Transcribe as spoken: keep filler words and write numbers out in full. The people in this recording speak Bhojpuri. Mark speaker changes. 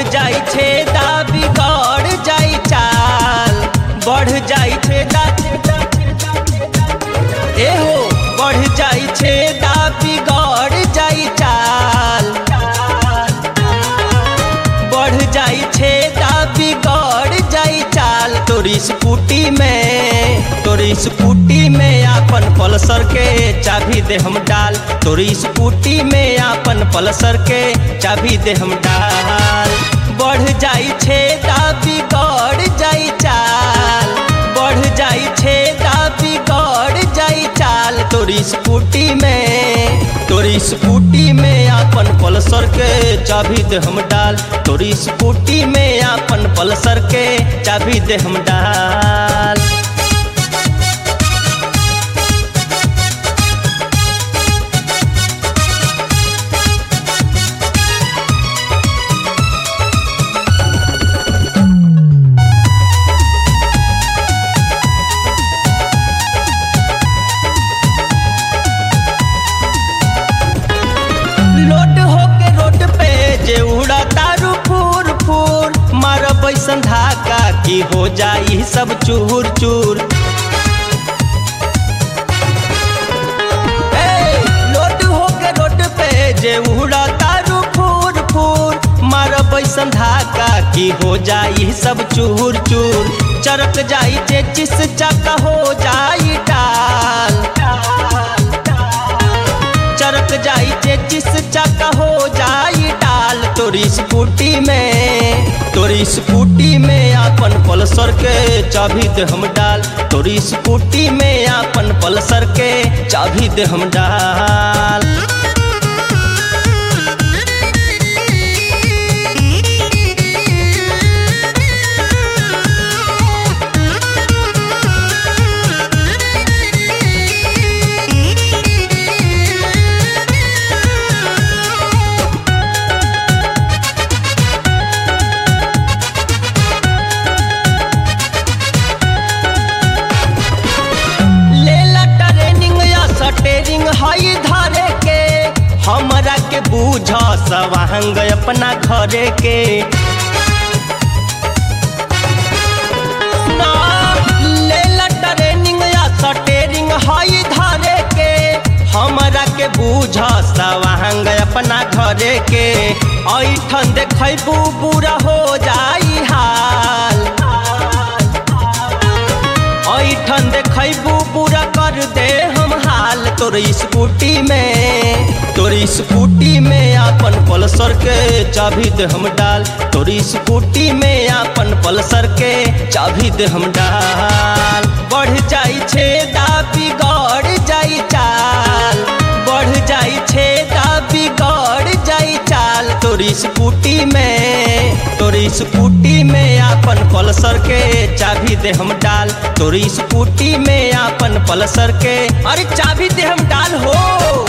Speaker 1: जाई छेदा बिगड़ जाई चाल, बढ़ जाई छेदा ए हो बढ़ जाई छेदा बिगड़ जाई चाल, बढ़ जाई छेदा बिगड़ जाई चाल। तोरी स्कूटी में तोरी स्कूटी में आपन पल्सर के चाबी दे हम डाल, तोरी स्कूटी में आपन पल्सर के चाबी दे हम डाल। बढ़ जाई छेदा बिगड़ जाई चाल, बढ़ जाई छेदा बिगड़ जाई चाल। तोरी स्कूटी में तोरी स्कूटी में आपन पल्सर के चाबी दे हम डाल, तोरी स्कूटी में आपन पल्सर के चाबी दे हम डाल। लोड होके रोड पे जे उड़ा तारू फूर फूर, मारब ऐसन धाका की हो जाई सब चूर चूर। ए, लोड होके रोड पे जे उड़ा तारू फूर फूर, मारब ऐसन धाका की हो जाई सब चूर चूर। चरक जाई चेचिस चक्का हो जाई टाल, चरक जाई चेचिस चक्का हो जाई टाल। तोरी स्कूटी में तोरी स्कूटी में आपन पल्सर के चाबी दे हम डाल, तोरी स्कूटी में आपन पल्सर के चाबी दे हम डाल। टेरिंग हई धरे के हमरा के बूझ सवांग अपना घरे के, ना लेला ट्रेनिंग या सटेरिंग हई धरे के हमरा के बूझ सवांग अपना घरे के। ऐठन देखबू बुरा हो जाई हाल, ऐठन देखबू बुरा कर दे हम हाल। तोरी स्कूटी में तोरी स्कूटी में आपन पल्सर के चाबी दे हम डाल, तोरी स्कूटी में आपन पल्सर के चाबी दे हम डाल। बढ़ जाई छेदा बिगड़ जाई चाल, बढ़ जाई छेदा बिगड़ जाई चाल। तोरी स्कूटी में तोरी स्कूटी में आपन पल्सर के चाबी दे हम डाल, तोरी स्कूटी में आपन पल्सर के अरे चाबी दे हम डाल हो।